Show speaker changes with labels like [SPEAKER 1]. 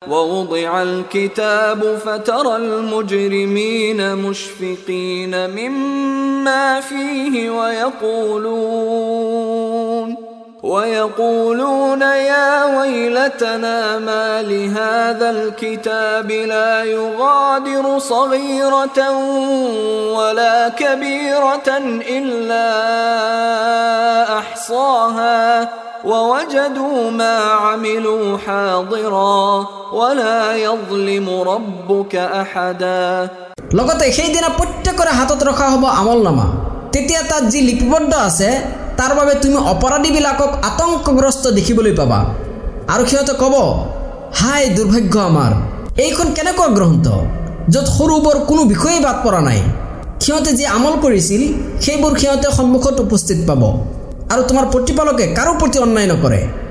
[SPEAKER 1] ووضع الكتاب فترى المجرمين مشفقين مما فيه ويقولون يا ويلتنا ما لهذا الكتاب لا يغادر صغيرة ولا كبيرة إلا أحصاها ووجدوا ما عملوا حاضرا ولا يظلم ربك أحدا
[SPEAKER 2] লগতে সেই দিনা প্ৰত্যেকৰে হাতত ৰখা হ'ব আমলনামা তেতিয়া তাত যি লিপিবদ্ধ আছে তাৰ বাবে তুমি অপৰাধীবিলাকক আতংকগ্ৰস্ত দেখিবলৈ পাবা আৰু সিহঁতে ক'ব হাই দুৰ্ভাগ্য আমাৰ এইখন কেনেকুৱা গ্ৰন্থ য'ত সৰুবৰ কোনো বিষয়ে বাদ পৰা নাই সিহঁতে যি আমল কৰিছিল সেইবোৰ সিহঁতে সন্মুখত উপস্থিত পাব আৰু তোমাৰ প্ৰতিপালকে কাৰো প্ৰতি অন্যায় নকৰে